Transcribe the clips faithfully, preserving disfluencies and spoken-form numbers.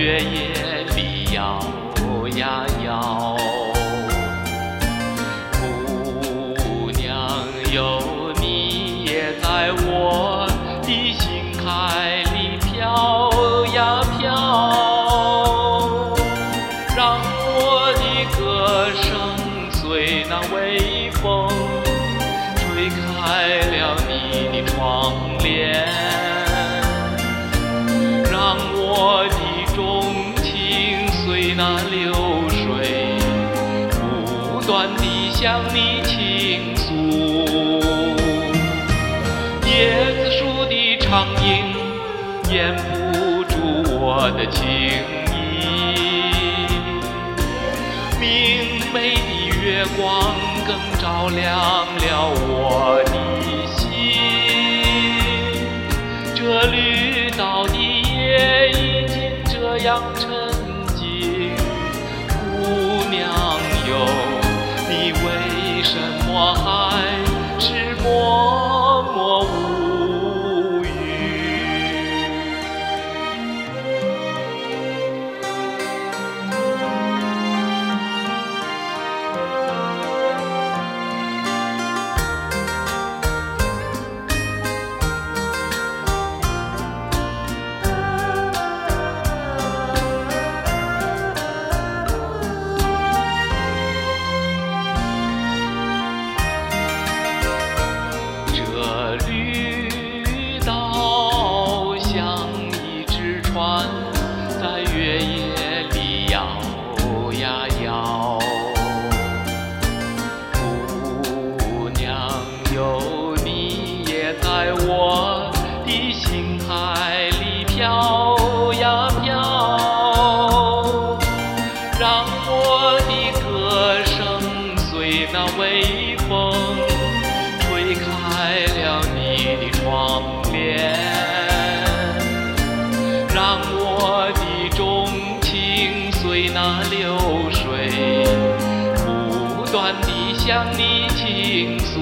月夜里摇呀摇。姑娘有你也在我的心海里飘呀飘，让我的歌声随那微风吹开了你的窗帘，让我的钟情随那流水不断地向你倾诉。椰子树的长影掩不住我的情意，明媚的月光更照亮了我的心。这绿岛的夜已经这样沉静，姑娘哟，你为什么还是默默无语？绿岛像一只船，在月夜里摇呀摇。姑娘有你也在我的心海里飘呀飘，让我的歌声随那微风吹开了你的窗帘，让我的钟情随那流水不断地向你倾诉。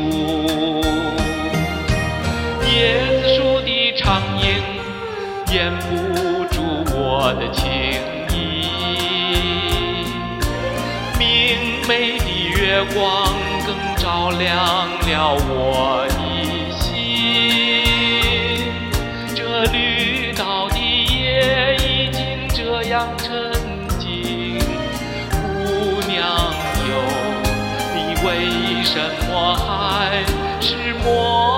椰子树的长影掩不住我的情意，明媚的月光更照亮了我的心。这绿岛的夜已经这样沉静，姑娘哟，你为什么还是默